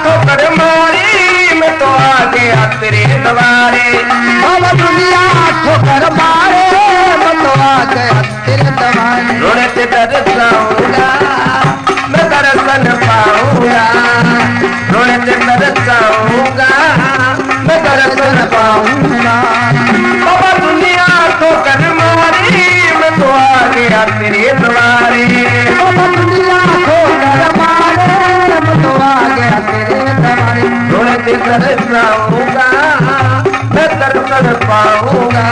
ठोकर मारी मैं तो आ गया तेरे द्वारे। बाबा दुनिया ठोकर मारे मैं तो आ गया तेरे द्वारे। रोने से तरसाऊंगा मैं दर्शन पाऊंगा, रोने से तरसाऊंगा मैं दर्शन पाऊंगा। बाबा दुनिया ठोकर मारी मैं तो आ गया तेरे द्वारे। बाबा दुनिया ठोकर मारे मैं तो आ गया तेरे द्वारे। रोने से तरसाऊंगा मैं दर्शन पाऊंगा।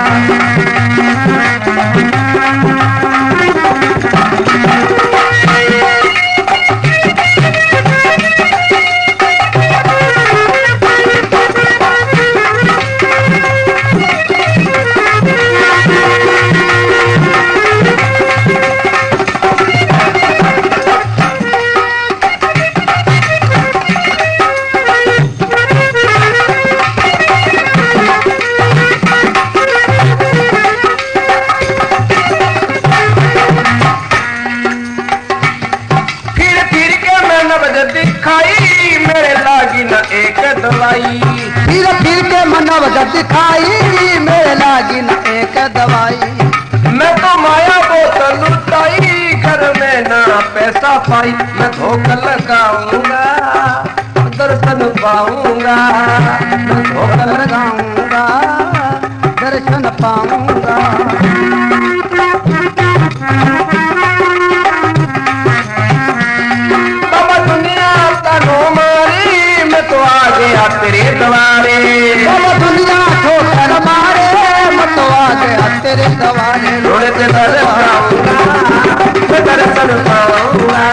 दिखाई मेरे लागी न एक दवाई। फिर के मनव दिखाई मेरे लागी न एक दवाई। मैं तो माया बोतल लुटाई घर में ना पैसा पाई। मैं धोखा लगाऊंगा दर्शन पाऊंगा, मैं धोखा लगाऊंगा दर्शन पाऊंगा। तेरे द्वारे बाबा दुनिया ठोकर मारे मैं तो आ गया तेरे द्वारे। रोने से तरसाऊंगा मैं दर्शन पाऊंगा।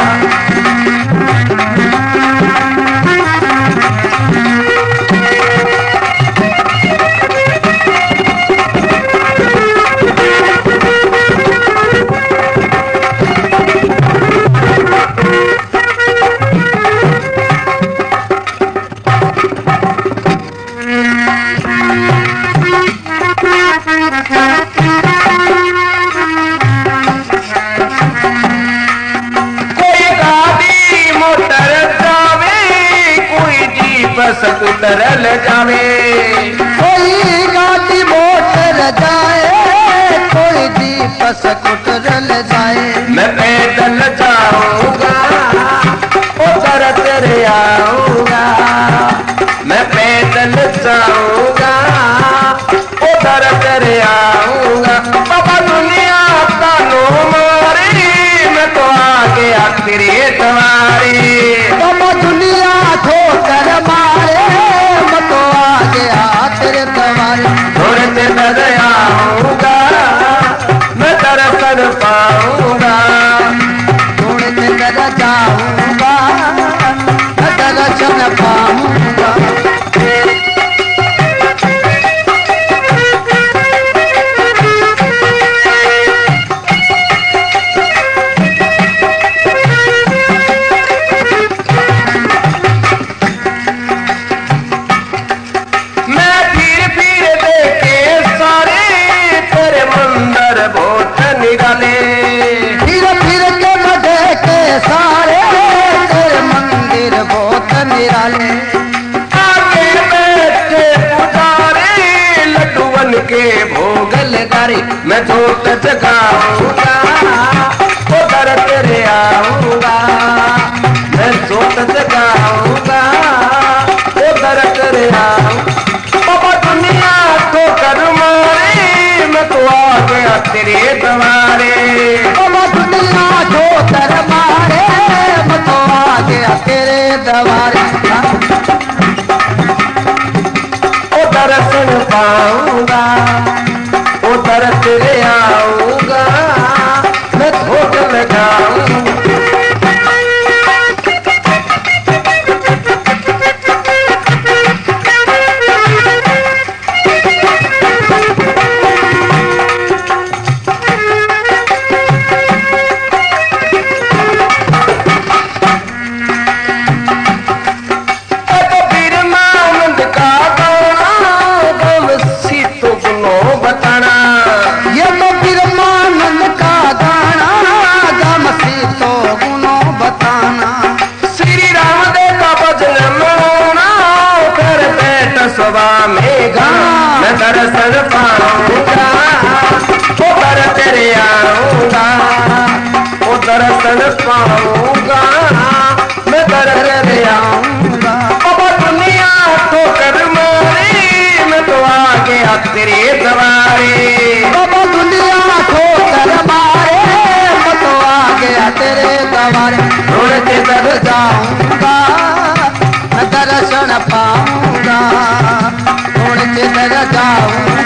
स्कूटर ले जावे, कोई गाड़ी मोटर जाए, कोई जीप स्कूटर ले जाए। मैं पैदल जाऊंगा उधर तेरे आऊंगा, मैं पैदल जाऊंगा उधर तेरे आऊंगा। बाबा दुनिया का नो मारी मैं तो आ गया तेरे द्वारे। बाबा दुनिया ठोकर मारे मैं तो आ गया तेरे द्वारे। थोड़े से नजर आऊंगा मैं दर्शन पाऊंगा, थोड़े से नजर जाऊंगा मैं दर्शन पाऊंगा। फिर के मजे के सारे तेरे मंदिर बहुत निराले। आगे बैठे पुजारी लड्डूवन के भोग लगारे। मैं झूठ जगाऊंगा उधर तेरे आऊंगा, मैं झूठ जगाऊंगा उधर तेरे आऊंगा। बाबा दुनिया को कर मारे मैं तो आ गया तेरे द्वारे। बाबा दुनिया को कर मारे मैं तो आ गया तेरे द्वारे। उधर सुन पाऊंगा उधर तेरे आऊंगा, मैं धोख लगाऊंगा। दर्शन पाऊंगा, वो दर तेरे आऊंगा, वो दर्शन पाऊंगा, मैं दर तेरे आऊंगा। अब दुनिया ठोकर मारी, मैं तो आ गया तेरे द्वारे। अब दुनिया ठोकर मारे, मैं तो आ गया तेरे द्वारे। ढूंढते दर जाऊंगा, मैं दर्शन पाऊंगा, ढूंढते दर जाऊंगा,